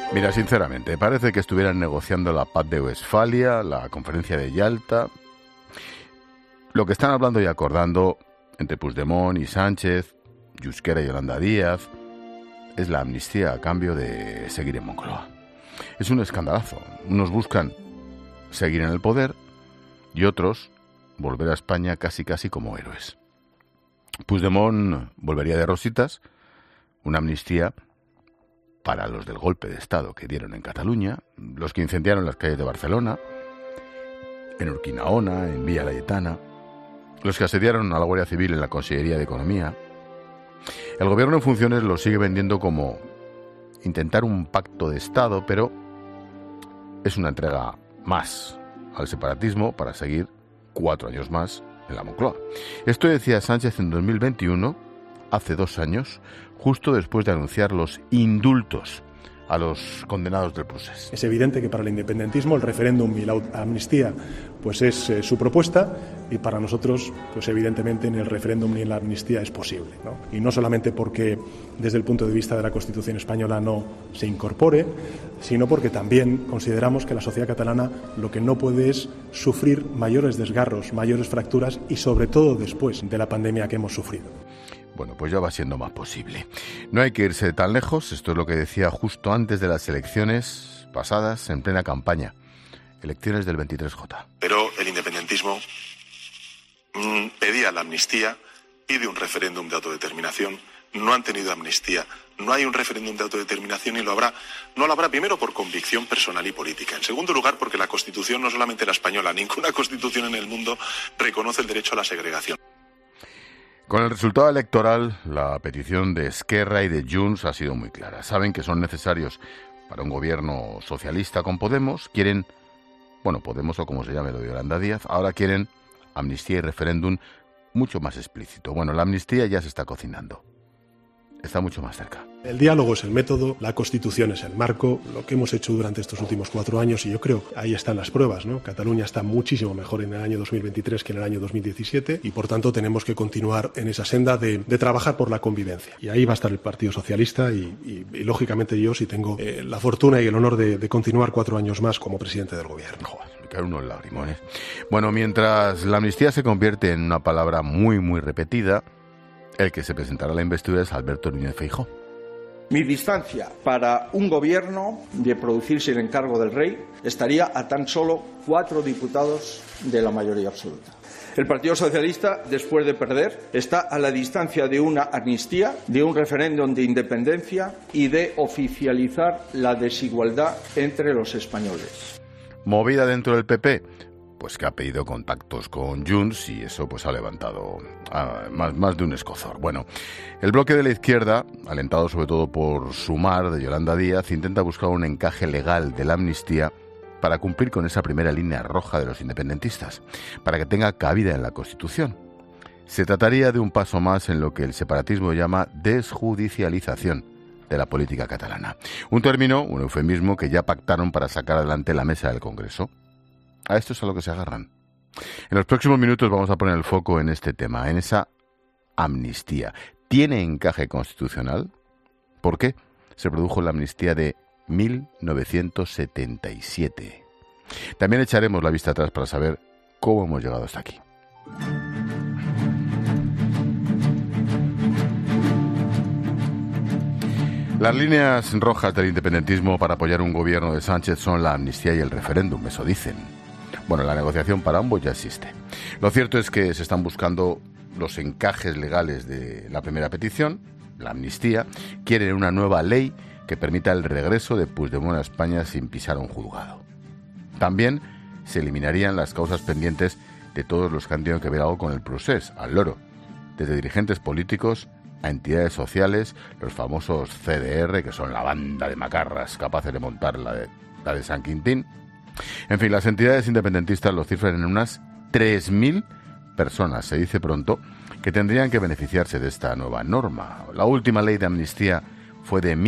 Mira, sinceramente, parece que estuvieran negociando la paz de Westfalia, la conferencia de Yalta. Lo que están hablando y acordando entre Puigdemont y Sánchez, Junqueras y Yolanda Díaz, es la amnistía a cambio de seguir en Moncloa. Es un escandalazo. Unos buscan seguir en el poder y otros volver a España casi como héroes. Puigdemont volvería de rositas, una amnistía para los del golpe de Estado que dieron en Cataluña, los que incendiaron las calles de Barcelona, en Urquinaona, en Villa Laietana, los que asediaron a la Guardia Civil en la Consellería de Economía. El gobierno en funciones lo sigue vendiendo como intentar un pacto de Estado, pero es una entrega más al separatismo para seguir 4 años más en la Moncloa. Esto decía Sánchez en 2021, hace 2 años, justo después de anunciar los indultos a los condenados del procés. Es evidente que para el independentismo el referéndum y la amnistía pues es su propuesta, y para nosotros pues evidentemente ni el referéndum ni la amnistía es posible, ¿no? Y no solamente porque desde el punto de vista de la Constitución española no se incorpore, sino porque también consideramos que la sociedad catalana lo que no puede es sufrir mayores desgarros, mayores fracturas, y sobre todo después de la pandemia que hemos sufrido. Bueno, pues ya va siendo más posible. No hay que irse tan lejos. Esto es lo que decía justo antes de las elecciones pasadas, en plena campaña. Elecciones del 23J. Pero el independentismo pedía la amnistía, pide un referéndum de autodeterminación. No han tenido amnistía. No hay un referéndum de autodeterminación y lo habrá. No lo habrá, primero, por convicción personal y política. En segundo lugar, porque la Constitución, no solamente la española, ninguna Constitución en el mundo reconoce el derecho a la segregación. Con el resultado electoral, la petición de Esquerra y de Junts ha sido muy clara. Saben que son necesarios para un gobierno socialista con Podemos. Quieren, Podemos o como se llame lo de Yolanda Díaz, ahora quieren amnistía y referéndum mucho más explícito. Bueno, la amnistía ya se está cocinando. Está mucho más cerca. El diálogo es el método, la Constitución es el marco, lo que hemos hecho durante estos últimos 4 años, y yo creo que ahí están las pruebas, ¿no? Cataluña está muchísimo mejor en el año 2023 que en el año 2017, y por tanto tenemos que continuar en esa senda de trabajar por la convivencia. Y ahí va a estar el Partido Socialista y lógicamente yo, si tengo la fortuna y el honor de continuar 4 años más como presidente del gobierno. Joder, me caen unos lagrimones. Bueno, mientras la amnistía se convierte en una palabra muy repetida, el que se presentará a la investidura es Alberto Núñez Feijóo. Mi distancia para un gobierno de producirse el encargo del rey estaría a tan solo 4 diputados de la mayoría absoluta. El Partido Socialista, después de perder, está a la distancia de una amnistía, de un referéndum de independencia y de oficializar la desigualdad entre los españoles. Movida dentro del PP, pues que ha pedido contactos con Junts y eso pues ha levantado más de un escozor. Bueno, el bloque de la izquierda, alentado sobre todo por Sumar de Yolanda Díaz, intenta buscar un encaje legal de la amnistía para cumplir con esa primera línea roja de los independentistas, para que tenga cabida en la Constitución. Se trataría de un paso más en lo que el separatismo llama desjudicialización de la política catalana. Un término, un eufemismo que ya pactaron para sacar adelante la mesa del Congreso. A esto es a lo que se agarran. En los próximos minutos vamos a poner el foco en este tema, en esa amnistía. ¿Tiene encaje constitucional? ¿Por qué se produjo la amnistía de 1977? También echaremos la vista atrás para saber cómo hemos llegado hasta aquí. Las líneas rojas del independentismo para apoyar un gobierno de Sánchez son la amnistía y el referéndum, eso dicen. Bueno, la negociación para ambos ya existe. Lo cierto es que se están buscando los encajes legales de la primera petición, la amnistía. Quieren una nueva ley que permita el regreso de Puigdemont a España sin pisar un juzgado. También se eliminarían las causas pendientes de todos los que han tenido que ver algo con el procés, al loro, desde dirigentes políticos a entidades sociales, los famosos CDR, que son la banda de macarras capaces de montar la de San Quintín. En fin, las entidades independentistas lo cifran en unas 3.000 personas, se dice pronto, que tendrían que beneficiarse de esta nueva norma. La última ley de amnistía fue de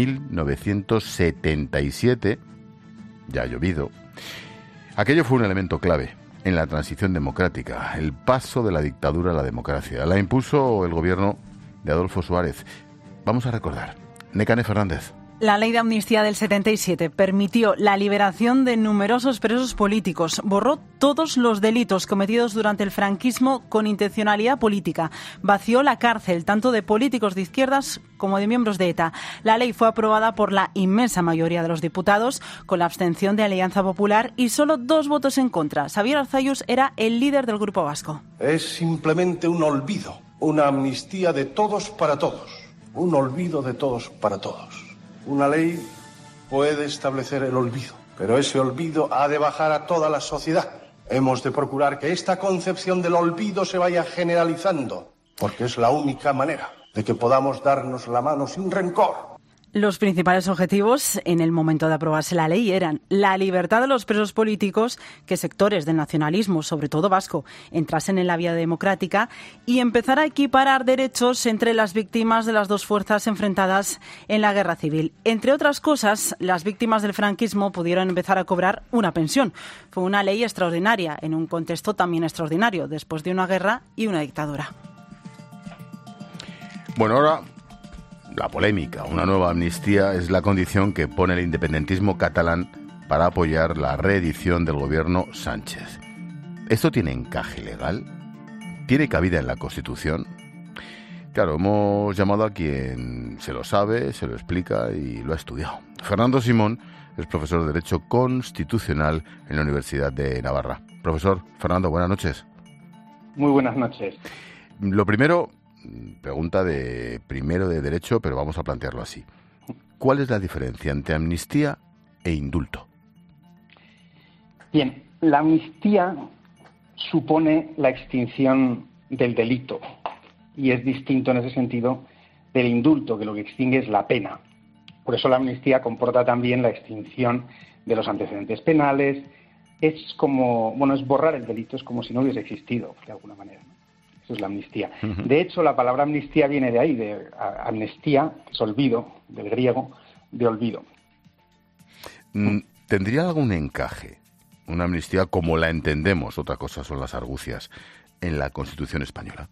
1977, ya ha llovido. Aquello fue un elemento clave en la transición democrática, el paso de la dictadura a la democracia. La impuso el gobierno de Adolfo Suárez. Vamos a recordar. Nekane Fernández. La ley de amnistía del 77 permitió la liberación de numerosos presos políticos, borró todos los delitos cometidos durante el franquismo con intencionalidad política, vació la cárcel tanto de políticos de izquierdas como de miembros de ETA. La ley fue aprobada por la inmensa mayoría de los diputados, con la abstención de Alianza Popular y solo 2 votos en contra. Xabier Arzallus era el líder del Grupo Vasco. Es simplemente un olvido, una amnistía de todos para todos, un olvido de todos para todos. Una ley puede establecer el olvido, pero ese olvido ha de bajar a toda la sociedad. Hemos de procurar que esta concepción del olvido se vaya generalizando, porque es la única manera de que podamos darnos la mano sin rencor. Los principales objetivos en el momento de aprobarse la ley eran la libertad de los presos políticos, que sectores del nacionalismo, sobre todo vasco, entrasen en la vía democrática y empezar a equiparar derechos entre las víctimas de las 2 fuerzas enfrentadas en la guerra civil. Entre otras cosas, las víctimas del franquismo pudieron empezar a cobrar una pensión. Fue una ley extraordinaria, en un contexto también extraordinario, después de una guerra y una dictadura. Bueno, ahora la polémica. Una nueva amnistía es la condición que pone el independentismo catalán para apoyar la reedición del gobierno Sánchez. ¿Esto tiene encaje legal? ¿Tiene cabida en la Constitución? Claro, hemos llamado a quien se lo sabe, se lo explica y lo ha estudiado. Fernando Simón es profesor de Derecho Constitucional en la Universidad de Navarra. Profesor Fernando, buenas noches. Muy buenas noches. Lo primero, pregunta de Derecho, pero vamos a plantearlo así. ¿Cuál es la diferencia entre amnistía e indulto? Bien, la amnistía supone la extinción del delito y es distinto en ese sentido del indulto, que lo que extingue es la pena. Por eso la amnistía comporta también la extinción de los antecedentes penales. Es como, es borrar el delito, es como si no hubiese existido, de alguna manera. Eso es la amnistía. De hecho, la palabra amnistía viene de ahí, de amnestía, que es olvido, del griego, de olvido. ¿Tendría algún encaje una amnistía como la entendemos, otra cosa son las argucias, en la Constitución española?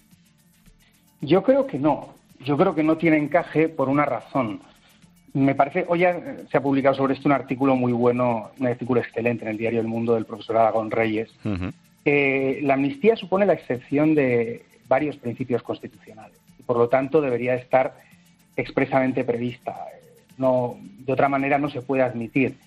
Yo creo que no. Yo creo que no tiene encaje por una razón. Me parece, hoy se ha publicado sobre esto un artículo muy bueno, un artículo excelente en el diario El Mundo del profesor Aragón Reyes. La amnistía supone la excepción de varios principios constitucionales y, por lo tanto, debería estar expresamente prevista. No, de otra manera no se puede admitir.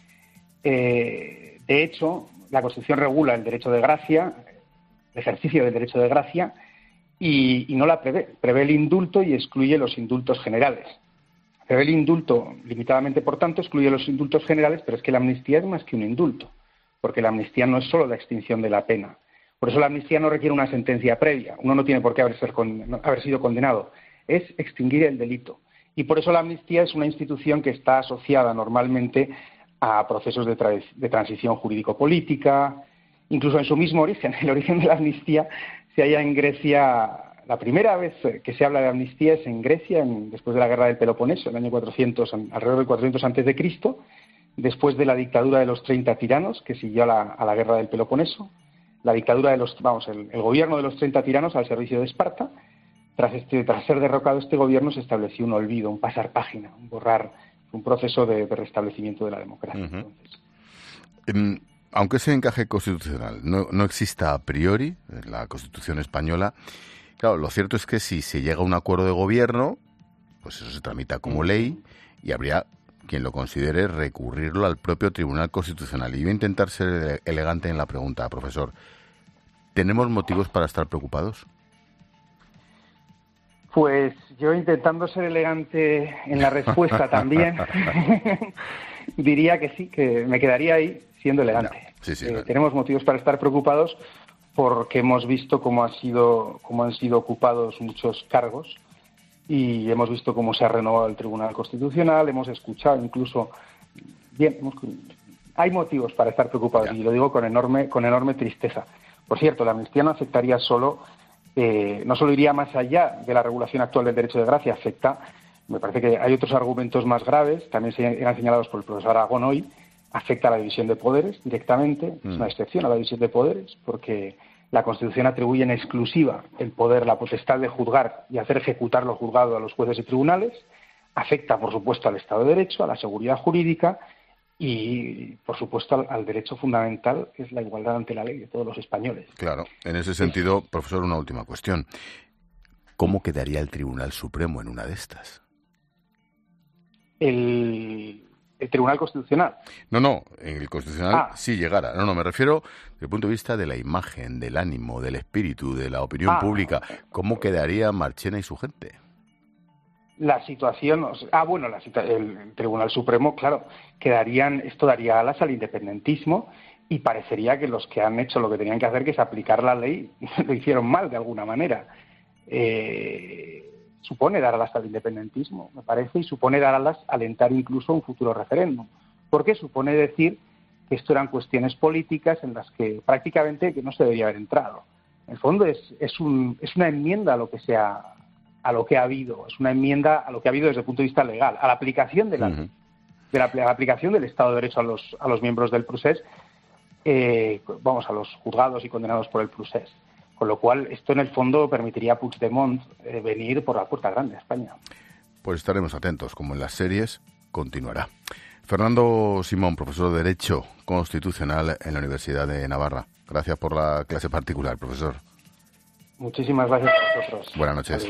De hecho, la Constitución regula el derecho de gracia, el ejercicio del derecho de gracia, y no la prevé. Prevé el indulto y excluye los indultos generales. Prevé el indulto limitadamente, por tanto, excluye los indultos generales, pero es que la amnistía es más que un indulto, porque la amnistía no es solo la extinción de la pena. Por eso la amnistía no requiere una sentencia previa. Uno no tiene por qué haber sido condenado. Es extinguir el delito. Y por eso la amnistía es una institución que está asociada normalmente a procesos de transición jurídico-política. Incluso en su mismo origen, el origen de la amnistía se halla en Grecia. La primera vez que se habla de amnistía es en Grecia, después de la guerra del Peloponeso, en el año 400, alrededor del 400 a.C., después de la dictadura de los 30 tiranos, que siguió a la guerra del Peloponeso. La dictadura el gobierno de los 30 tiranos al servicio de Esparta. Tras ser derrocado este gobierno se estableció un olvido, un pasar página, un borrar, un proceso de restablecimiento de la democracia. Aunque ese encaje constitucional no exista a priori en la Constitución española, claro, lo cierto es que si se llega a un acuerdo de gobierno, pues eso se tramita como ley y habría quien lo considere recurrirlo al propio Tribunal Constitucional. Y voy a intentar ser elegante en la pregunta, profesor. ¿Tenemos motivos para estar preocupados? Pues yo, intentando ser elegante en la respuesta también, diría que sí, que me quedaría ahí siendo elegante. No. Tenemos motivos para estar preocupados porque hemos visto cómo han sido ocupados muchos cargos y hemos visto cómo se ha renovado el Tribunal Constitucional, hemos escuchado incluso... hay motivos para estar preocupados y lo digo con enorme tristeza. Por cierto, la amnistía no afectaría no solo iría más allá de la regulación actual del derecho de gracia, me parece que hay otros argumentos más graves, también eran señalados por el profesor Aragón hoy, afecta a la división de poderes directamente, es una excepción a la división de poderes, porque la Constitución atribuye en exclusiva el poder, la potestad de juzgar y hacer ejecutar lo juzgado a los jueces y tribunales. afecta, por supuesto, al Estado de Derecho, a la seguridad jurídica y, por supuesto, al derecho fundamental, que es la igualdad ante la ley de todos los españoles. Claro, en ese sentido, profesor, una última cuestión. ¿Cómo quedaría el Tribunal Supremo en una de estas? El Tribunal Constitucional. No, el Constitucional sí llegara. No, me refiero desde el punto de vista de la imagen, del ánimo, del espíritu, de la opinión pública. ¿Cómo quedaría Marchena y su gente? La situación, el Tribunal Supremo, claro, esto daría alas al independentismo y parecería que los que han hecho lo que tenían que hacer, que es aplicar la ley, lo hicieron mal de alguna manera. Supone dar alas al independentismo, me parece, y supone dar alas, alentar incluso un futuro referéndum, porque supone decir que esto eran cuestiones políticas en las que prácticamente que no se debería haber entrado. En el fondo es una enmienda a lo que ha habido, es una enmienda a lo que ha habido desde el punto de vista legal, a la aplicación de la aplicación del Estado de Derecho a los miembros del procés, a los juzgados y condenados por el procés. Con lo cual, esto en el fondo permitiría a Puigdemont venir por la puerta grande a España. Pues estaremos atentos, como en las series, continuará. Fernando Simón, profesor de Derecho Constitucional en la Universidad de Navarra. Gracias por la clase particular, profesor. Muchísimas gracias a vosotros. Buenas noches.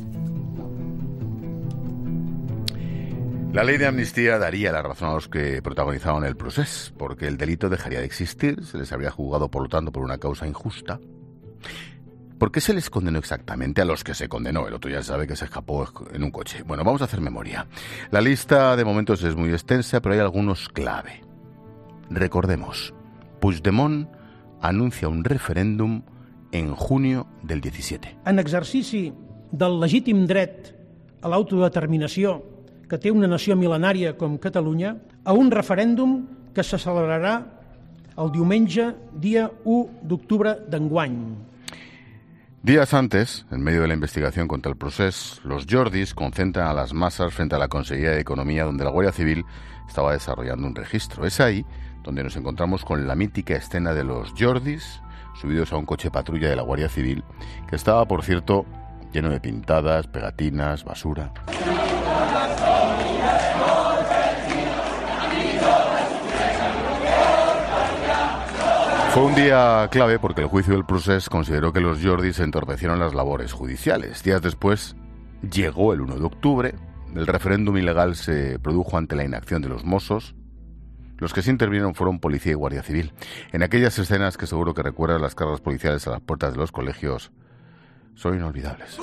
La ley de amnistía daría la razón a los que protagonizaban el proceso, porque el delito dejaría de existir, se les habría juzgado, por lo tanto, por una causa injusta. ¿Por qué se les condenó exactamente a los que se condenó? El otro ya sabe que se escapó en un coche. Bueno, vamos a hacer memoria. La lista de momentos es muy extensa, pero hay algunos clave. Recordemos, Puigdemont anuncia un referéndum en junio del 17. En exercici del legítim dret a l'autodeterminació que té una nació mil·lenària com Catalunya, a un referèndum que se celebrarà el diumenge, dia 1 d'octubre d'enguany. Días antes, en medio de la investigación contra el proceso, los Jordis concentran a las masas frente a la Consellería de Economía, donde la Guardia Civil estaba desarrollando un registro. Es ahí donde nos encontramos con la mítica escena de los Jordis subidos a un coche patrulla de la Guardia Civil, que estaba, por cierto, lleno de pintadas, pegatinas, basura. Fue un día clave porque el juicio del procés consideró que los Jordis entorpecieron las labores judiciales. Días después llegó el 1 de octubre, el referéndum ilegal se produjo ante la inacción de los Mossos. Los que se intervinieron fueron policía y guardia civil. En aquellas escenas que seguro que recuerdan, las cargas policiales a las puertas de los colegios son inolvidables.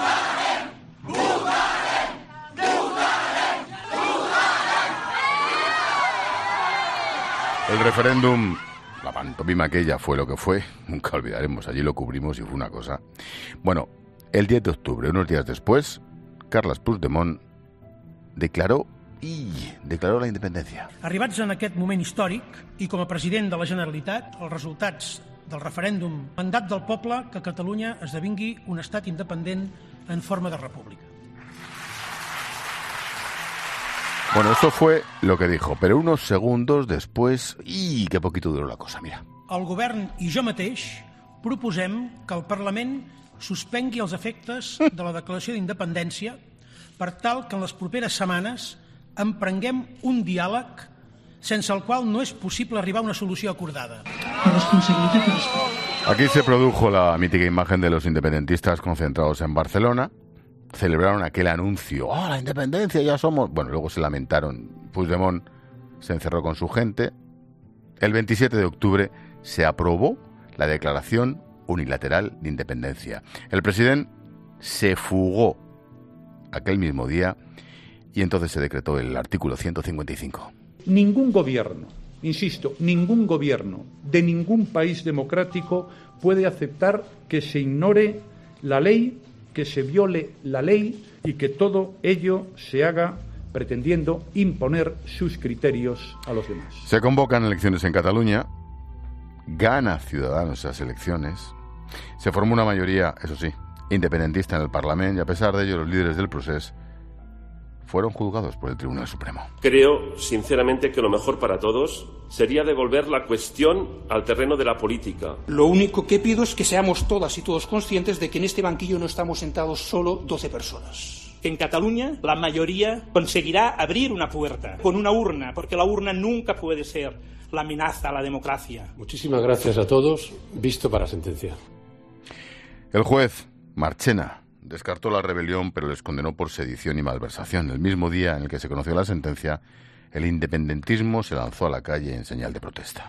El referéndum, la pantomima aquella fue lo que fue, nunca olvidaremos, allí lo cubrimos y fue una cosa. Bueno, el 10 de octubre, unos días después, Carles Puigdemont declaró la independència. Arribats en aquest moment històric i com a president de la Generalitat, els resultats del referèndum mandat del poble que Catalunya esdevingui un estat independent en forma de república. Bueno, eso fue lo que dijo, pero unos segundos después, qué poquito duró la cosa, mira. El govern i jo mateix proposem que el Parlament suspengui els efectes de la declaració d'independència per tal que en les properes setmanes emprenguem un diàleg sense el qual no és possible arribar a una solució acordada. Aquí se produjo la mítica imagen de los independentistas concentrados en Barcelona. Celebraron aquel anuncio, la independencia, ya somos... Bueno, luego se lamentaron. Puigdemont se encerró con su gente. El 27 de octubre se aprobó la declaración unilateral de independencia. El presidente se fugó aquel mismo día y entonces se decretó el artículo 155. Ningún gobierno, insisto, ningún gobierno de ningún país democrático puede aceptar que se ignore la ley, que se viole la ley y que todo ello se haga pretendiendo imponer sus criterios a los demás. Se convocan elecciones en Cataluña, gana Ciudadanos esas elecciones, se formó una mayoría, eso sí, independentista en el Parlamento y a pesar de ello los líderes del proceso fueron juzgados por el Tribunal Supremo. Creo, sinceramente, que lo mejor para todos sería devolver la cuestión al terreno de la política. Lo único que pido es que seamos todas y todos conscientes de que en este banquillo no estamos sentados solo 12 personas. que en Cataluña la mayoría conseguirá abrir una puerta con una urna, porque la urna nunca puede ser la amenaza a la democracia. Muchísimas gracias a todos. Visto para sentencia. El juez Marchena descartó la rebelión, pero les condenó por sedición y malversación. El mismo día en el que se conoció la sentencia, el independentismo se lanzó a la calle en señal de protesta.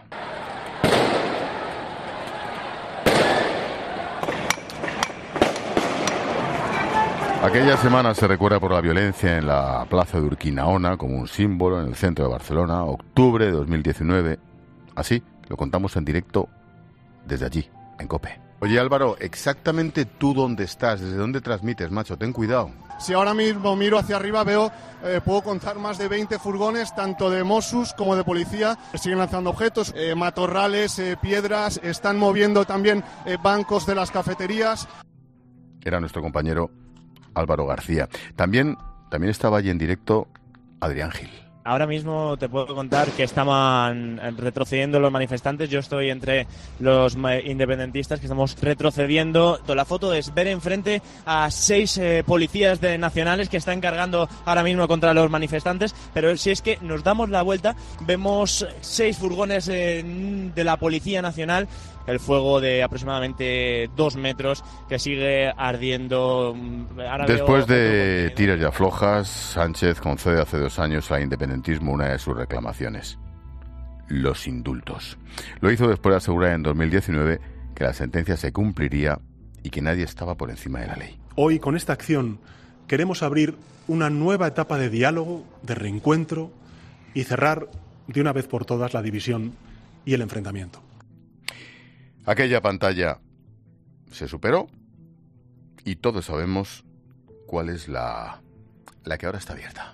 Aquella semana se recuerda por la violencia en la plaza de Urquinaona como un símbolo en el centro de Barcelona, octubre de 2019. Así lo contamos en directo desde allí, en COPE. Oye Álvaro, exactamente tú dónde estás, desde dónde transmites, macho, ten cuidado. Si ahora mismo miro hacia arriba veo, puedo contar más de 20 furgones, tanto de Mossos como de policía. Siguen lanzando objetos, matorrales, piedras, están moviendo también bancos de las cafeterías. Era nuestro compañero Álvaro García. También estaba allí en directo Adrián Gil. Ahora mismo te puedo contar que estaban retrocediendo los manifestantes. Yo estoy entre los independentistas que estamos retrocediendo. La foto es ver enfrente a 6 policías nacionales que están cargando ahora mismo contra los manifestantes. Pero si es que nos damos la vuelta, vemos 6 furgones de la Policía Nacional. El fuego de aproximadamente 2 metros que sigue ardiendo. Después de tiras y aflojas, Sánchez concede hace 2 años al independentismo una de sus reclamaciones: los indultos. Lo hizo después de asegurar en 2019 que la sentencia se cumpliría y que nadie estaba por encima de la ley. Hoy, con esta acción, queremos abrir una nueva etapa de diálogo, de reencuentro y cerrar de una vez por todas la división y el enfrentamiento. Aquella pantalla se superó y todos sabemos cuál es la que ahora está abierta.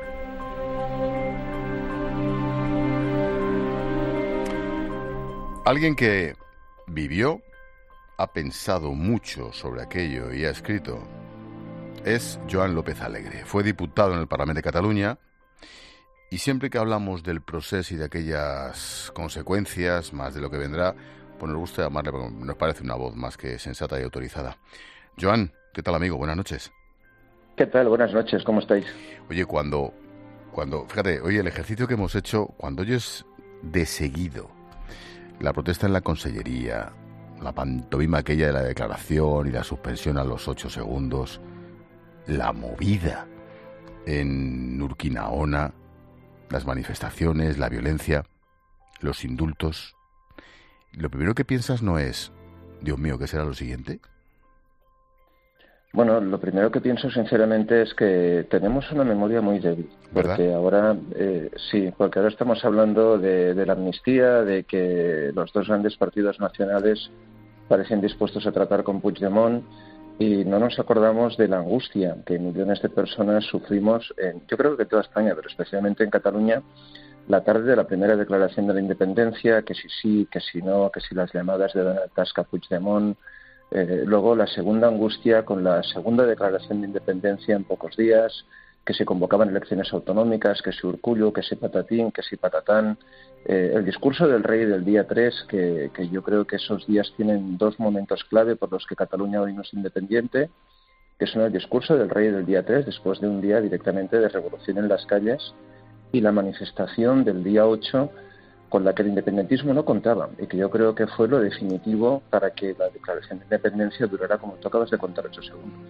Alguien que vivió, ha pensado mucho sobre aquello y ha escrito es Joan López Alegre. Fue diputado en el Parlamento de Cataluña y siempre que hablamos del proceso y de aquellas consecuencias, más de lo que vendrá, pues nos gusta llamarle, porque nos parece una voz más que sensata y autorizada. Joan, ¿qué tal, amigo? Buenas noches. ¿Qué tal? Buenas noches, ¿cómo estáis? Oye, cuando fíjate, oye, el ejercicio que hemos hecho, cuando oyes de seguido la protesta en la Consellería, la pantomima aquella de la declaración y la suspensión a los 8 segundos, la movida en Urquinaona, las manifestaciones, la violencia, los indultos, lo primero que piensas no es, Dios mío, ¿qué será lo siguiente? Bueno, lo primero que pienso sinceramente es que tenemos una memoria muy débil. ¿Verdad? Porque ahora, sí, porque ahora estamos hablando de la amnistía, de que los 2 grandes partidos nacionales parecen dispuestos a tratar con Puigdemont y no nos acordamos de la angustia que millones de personas sufrimos, yo creo que en toda España, pero especialmente en Cataluña, la tarde de la primera declaración de la independencia, que si sí, que si no, que si las llamadas de Donald Tusk a Puigdemont, luego la segunda angustia con la segunda declaración de independencia en pocos días, que se convocaban elecciones autonómicas, que si Urkullu, que si patatín, que si patatán, el discurso del rey del día 3, que yo creo que esos días tienen 2 momentos clave por los que Cataluña hoy no es independiente, que son el discurso del rey del día 3, después de un día directamente de revolución en las calles, y la manifestación del día 8, con la que el independentismo no contaba, y que yo creo que fue lo definitivo para que la declaración de independencia durara, como tú acabas de contar, 8 segundos.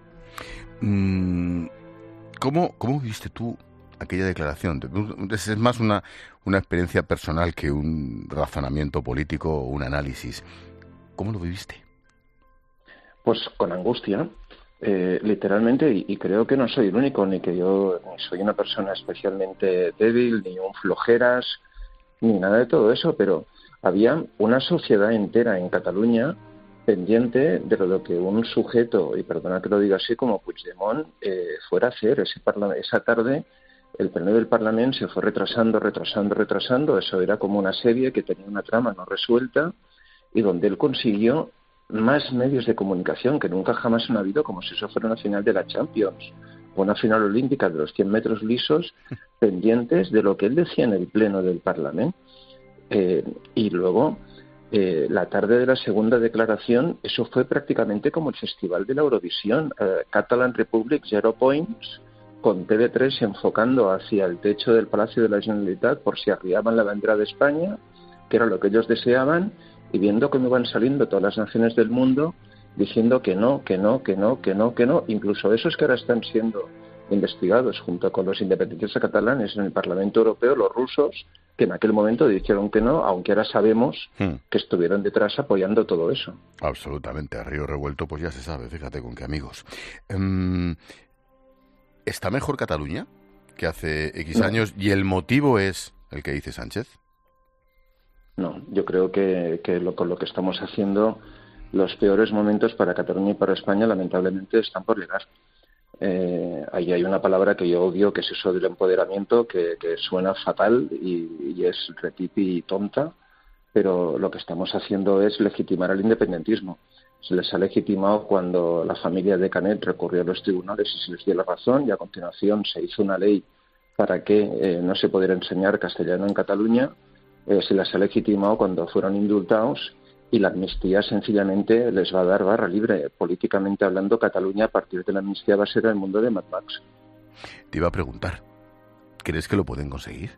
¿Cómo viste tú aquella declaración? Es más una experiencia personal que un razonamiento político o un análisis. ¿Cómo lo viviste? Pues con angustia, literalmente, y creo que no soy el único, ni que yo ni soy una persona especialmente débil, ni un flojeras, ni nada de todo eso, pero había una sociedad entera en Cataluña pendiente de lo que un sujeto, y perdona que lo diga así, como Puigdemont, fuera a hacer. Esa tarde el pleno del Parlamento se fue retrasando, eso era como una serie que tenía una trama no resuelta y donde él consiguió más medios de comunicación que nunca jamás han habido, como si eso fuera una final de la Champions o una final olímpica de los 100 metros lisos, pendientes de lo que él decía en el pleno del Parlamento. Y luego la tarde de la segunda declaración, eso fue prácticamente como el festival de la Eurovisión. Catalan Republic, 0 points, con TV3 enfocando hacia el techo del Palacio de la Generalitat por si arriaban la bandera de España, que era lo que ellos deseaban, y viendo cómo iban saliendo todas las naciones del mundo diciendo que no, que no, que no, que no, que no. Incluso esos que ahora están siendo investigados junto con los independentistas catalanes en el Parlamento Europeo, los rusos, que en aquel momento dijeron que no, aunque ahora sabemos que estuvieron detrás apoyando todo eso. Absolutamente, a río revuelto pues ya se sabe, fíjate con qué amigos. ¿Está mejor Cataluña que hace X años y el motivo es el que dice Sánchez? No, yo creo que con lo que estamos haciendo, los peores momentos para Cataluña y para España lamentablemente están por llegar. Ahí hay una palabra que yo odio, que es eso del empoderamiento, que suena fatal y es retipi y tonta, pero lo que estamos haciendo es legitimar el independentismo. Se les ha legitimado cuando la familia de Canet recurrió a los tribunales y se les dio la razón, y a continuación se hizo una ley para que no se pudiera enseñar castellano en Cataluña. Se les ha legitimado cuando fueron indultados, y la amnistía sencillamente les va a dar barra libre. Políticamente hablando, Cataluña a partir de la amnistía va a ser el mundo de Mad Max. Te iba a preguntar, ¿crees que lo pueden conseguir?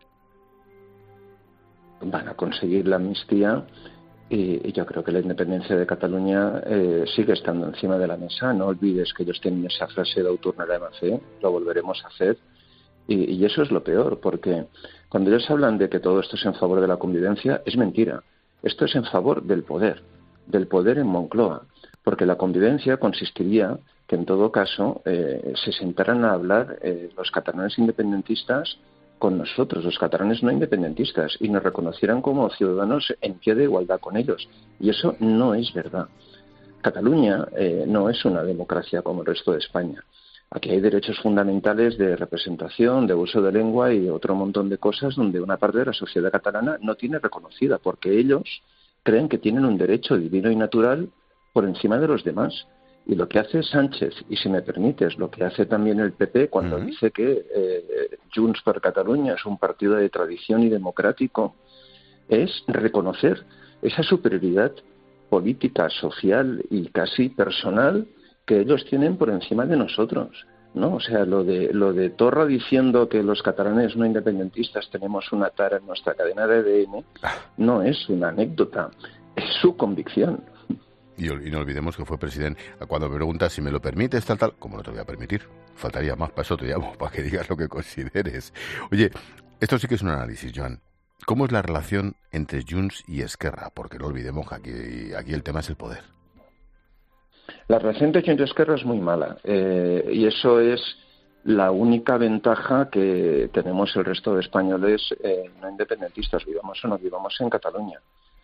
Van a conseguir la amnistía y yo creo que la independencia de Cataluña sigue estando encima de la mesa. No olvides que ellos tienen esa frase de Autornarà MC, lo volveremos a hacer. Y eso es lo peor, porque cuando ellos hablan de que todo esto es en favor de la convivencia, es mentira. Esto es en favor del poder en Moncloa, porque la convivencia consistiría que en todo caso se sentaran a hablar los catalanes independentistas con nosotros, los catalanes no independentistas, y nos reconocieran como ciudadanos en pie de igualdad con ellos. Y eso no es verdad. Cataluña no es una democracia como el resto de España. Aquí hay derechos fundamentales de representación, de uso de lengua y otro montón de cosas donde una parte de la sociedad catalana no tiene reconocida, porque ellos creen que tienen un derecho divino y natural por encima de los demás. Y lo que hace Sánchez, y si me permites, lo que hace también el PP cuando dice que Junts per Catalunya es un partido de tradición y democrático, es reconocer esa superioridad política, social y casi personal que ellos tienen por encima de nosotros, ¿no? O sea, lo de Torra diciendo que los catalanes no independentistas tenemos una tara en nuestra cadena de ADN no es una anécdota, es su convicción. Y no olvidemos que fue presidente. Cuando me preguntas si me lo permites, tal, como no te voy a permitir, faltaría más, para eso te llamo, para que digas lo que consideres. Oye, esto sí que es un análisis, Joan. ¿Cómo es la relación entre Junts y Esquerra? Porque no olvidemos que aquí el tema es el poder. La relación entre Junts y Esquerra es muy mala, y eso es la única ventaja que tenemos el resto de españoles no independentistas, vivamos o no vivamos en Cataluña.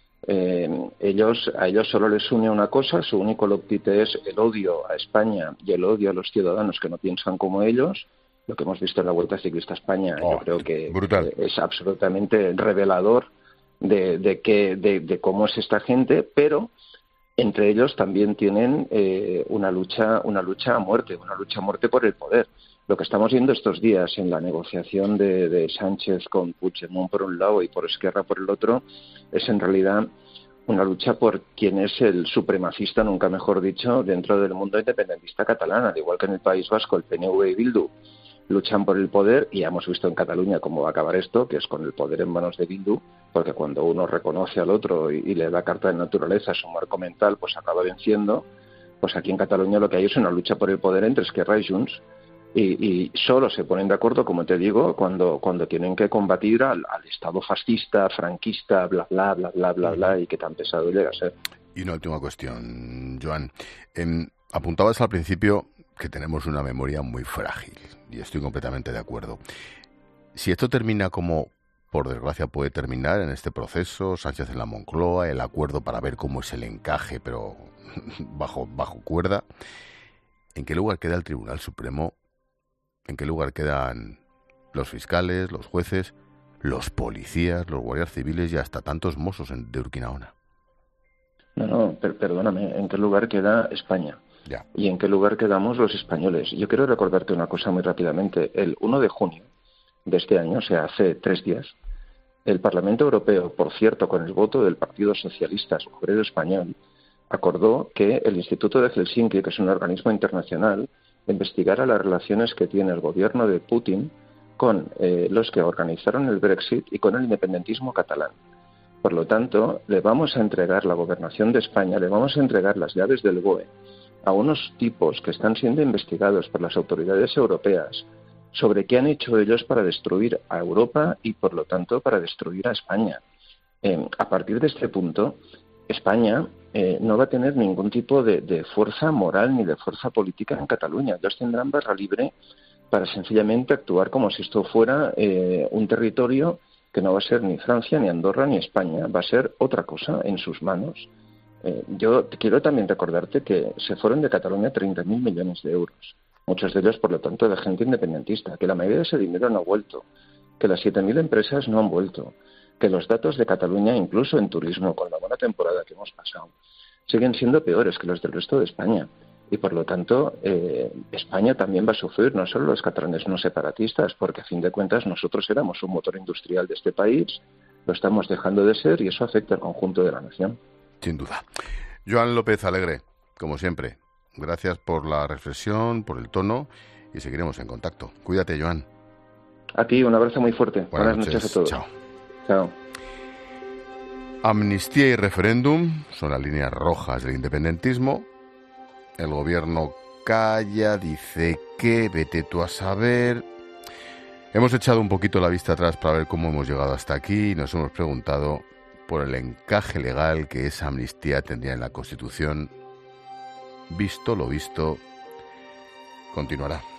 A ellos solo les une una cosa, su único loctite es el odio a España y el odio a los ciudadanos que no piensan como ellos. Lo que hemos visto en la Vuelta Ciclista a España, yo creo que es absolutamente revelador de cómo es esta gente, pero entre ellos también tienen una lucha a muerte por el poder. Lo que estamos viendo estos días en la negociación de Sánchez con Puigdemont por un lado y por Esquerra por el otro es en realidad una lucha por quién es el supremacista, nunca mejor dicho, dentro del mundo independentista catalán. Al igual que en el País Vasco, el PNV y Bildu luchan por el poder, y ya hemos visto en Cataluña cómo va a acabar esto, que es con el poder en manos de Bildu, porque cuando uno reconoce al otro y le da carta de naturaleza, su marco mental, pues acaba venciendo. Pues aquí en Cataluña lo que hay es una lucha por el poder entre Esquerra y Junts, y solo se ponen de acuerdo, como te digo, cuando tienen que combatir al Estado fascista, franquista, bla, bla, bla, bla, bla, bla, y que tan pesado llega a ser. Y una última cuestión, Joan. Apuntabas al principio que tenemos una memoria muy frágil, y estoy completamente de acuerdo. Si esto termina como, por desgracia, puede terminar en este proceso, Sánchez en la Moncloa, el acuerdo para ver cómo es el encaje, pero bajo cuerda, ¿en qué lugar queda el Tribunal Supremo? ¿En qué lugar quedan los fiscales, los jueces, los policías, los guardias civiles y hasta tantos mozos de Urquinaona? No, perdóname, ¿en qué lugar queda España? Ya. ¿Y en qué lugar quedamos los españoles? Yo quiero recordarte una cosa muy rápidamente. El 1 de junio de este año, o sea, hace 3 días, El Parlamento Europeo, por cierto, con el voto del Partido Socialista Obrero Español, acordó que el Instituto de Helsinki, que es un organismo internacional, investigara las relaciones que tiene el gobierno de Putin con los que organizaron el Brexit y con el independentismo catalán. Por lo tanto, le vamos a entregar la gobernación de España, le vamos a entregar las llaves del BOE a unos tipos que están siendo investigados por las autoridades europeas sobre qué han hecho ellos para destruir a Europa y, por lo tanto, para destruir a España. A partir de este punto, España no va a tener ningún tipo de fuerza moral ni de fuerza política en Cataluña. Ellos tendrán barra libre para sencillamente actuar como si esto fuera un territorio que no va a ser ni Francia, ni Andorra, ni España. Va a ser otra cosa en sus manos. Yo quiero también recordarte que se fueron de Cataluña 30.000 millones de euros. Muchos de ellos, por lo tanto, de gente independentista, que la mayoría de ese dinero no ha vuelto, que las 7.000 empresas no han vuelto, que los datos de Cataluña, incluso en turismo, con la buena temporada que hemos pasado, siguen siendo peores que los del resto de España. Y, por lo tanto, España también va a sufrir, no solo los catalanes no separatistas, porque, a fin de cuentas, nosotros éramos un motor industrial de este país, lo estamos dejando de ser y eso afecta al conjunto de la nación. Sin duda. Joan López Alegre, como siempre, gracias por la reflexión, por el tono y seguiremos en contacto. Cuídate, Joan. A ti, un abrazo muy fuerte. Buenas noches a todos. Chao. Chao. Amnistía y referéndum son las líneas rojas del independentismo. El gobierno calla, dice que vete tú a saber. Hemos echado un poquito la vista atrás para ver cómo hemos llegado hasta aquí y nos hemos preguntado por el encaje legal que esa amnistía tendría en la Constitución. Visto lo visto, continuará.